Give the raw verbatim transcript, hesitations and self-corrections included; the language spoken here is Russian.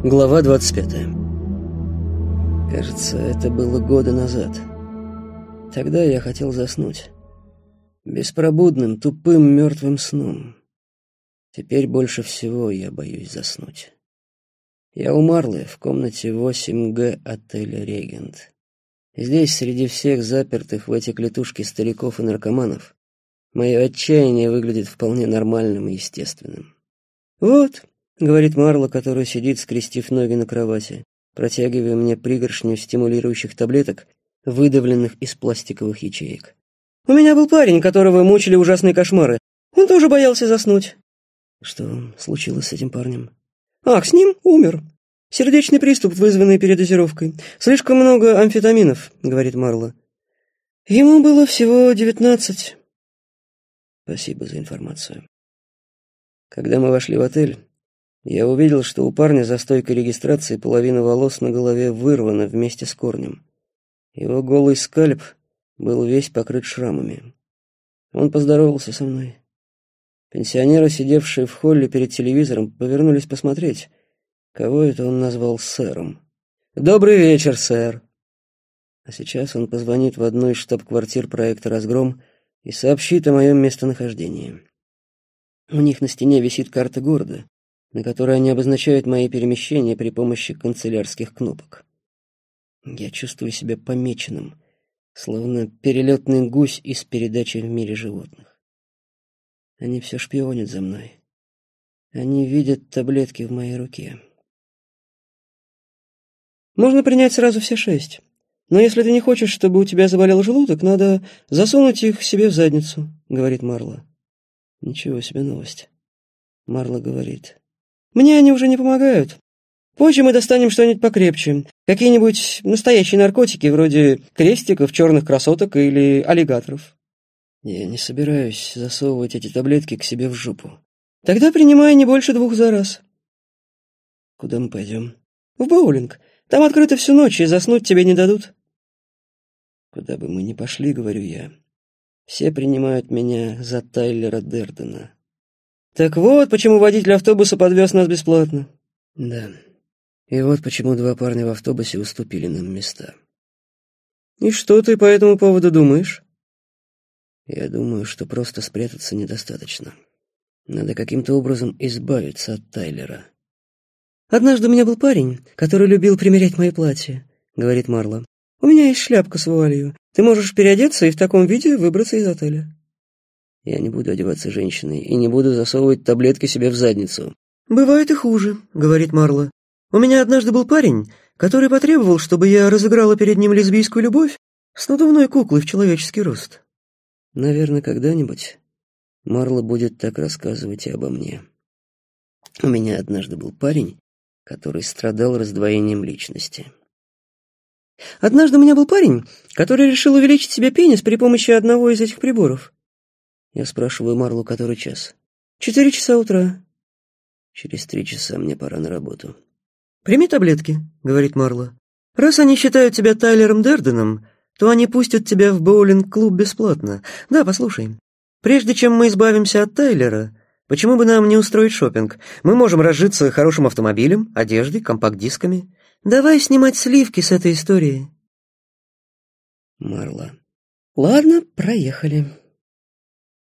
Глава двадцать пятая. Кажется, это было года назад. Тогда я хотел заснуть. Беспробудным, тупым, мертвым сном. Теперь больше всего я боюсь заснуть. Я у Марлы в комнате восемь Г отеля «Регент». Здесь, среди всех запертых в эти клетушки стариков и наркоманов, мое отчаяние выглядит вполне нормальным и естественным. «Вот», — говорит Марла, которая сидит, скрестив ноги на кровати, протягивая мне пригоршню стимулирующих таблеток, выдавленных из пластиковых ячеек. «У меня был парень, которого мучили ужасные кошмары. Он тоже боялся заснуть». «Что случилось с этим парнем?» «Ах, с ним умер. Сердечный приступ, вызванный передозировкой. Слишком много амфетаминов», — говорит Марла. «Ему было всего девятнадцать». Спасибо за информацию. Когда мы вошли в отель, я увидел, что у парня за стойкой регистрации половина волос на голове вырвана вместе с корнем. Его голый скальп был весь покрыт шрамами. Он поздоровался со мной. Пенсионеры, сидевшие в холле перед телевизором, повернулись посмотреть, кого это он назвал сэром. «Добрый вечер, сэр!» А сейчас он позвонит в одну из штаб-квартир проекта «Разгром» и сообщит о моем местонахождении. У них на стене висит карта города, на которой они обозначают мои перемещения при помощи канцелярских кнопок. Я чувствую себя помеченным, словно перелетный гусь из передачи «В мире животных». Они все шпионят за мной. Они видят таблетки в моей руке. «Можно принять сразу все шесть. Но если ты не хочешь, чтобы у тебя заболел желудок, надо засунуть их себе в задницу», — говорит Марла. Ничего себе новость. Марла говорит: «Мне они уже не помогают. Позже мы достанем что-нибудь покрепче. Какие-нибудь настоящие наркотики, вроде крестиков, черных красоток или аллигаторов». Я не собираюсь засовывать эти таблетки к себе в жопу. «Тогда принимай не больше двух за раз». «Куда мы пойдем?» «В боулинг. Там открыто всю ночь, и заснуть тебе не дадут». «Куда бы мы ни пошли, — говорю я, — все принимают меня за Тайлера Дердена». «Так вот, почему водитель автобуса подвез нас бесплатно». «Да. И вот почему два парня в автобусе уступили нам места». «И что ты по этому поводу думаешь?» «Я думаю, что просто спрятаться недостаточно. Надо каким-то образом избавиться от Тайлера». «Однажды у меня был парень, который любил примерять мои платья», — говорит Марла. «У меня есть шляпка с вуалью. Ты можешь переодеться и в таком виде выбраться из отеля». «Я не буду одеваться женщиной и не буду засовывать таблетки себе в задницу». «Бывает и хуже», — говорит Марла. «У меня однажды был парень, который потребовал, чтобы я разыграла перед ним лесбийскую любовь с надувной куклой в человеческий рост». Наверное, когда-нибудь Марла будет так рассказывать и обо мне. У меня однажды был парень, который страдал раздвоением личности. «Однажды у меня был парень, который решил увеличить себе пенис при помощи одного из этих приборов». Я спрашиваю Марлу, который час. «Четыре часа утра». «Через три часа мне пора на работу». «Прими таблетки», — говорит Марла. «Раз они считают тебя Тайлером Дерденом, то они пустят тебя в боулинг-клуб бесплатно. Да, послушай, прежде чем мы избавимся от Тайлера, почему бы нам не устроить шопинг? Мы можем разжиться хорошим автомобилем, одеждой, компакт-дисками. Давай снимать сливки с этой истории». Марла. «Ладно, проехали».